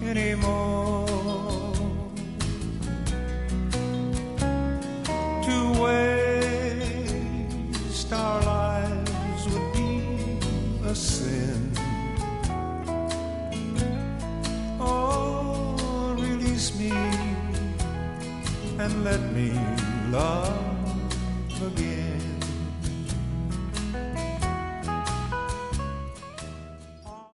anymore. To waste our lives would be a sin. Oh, release me and let me love again.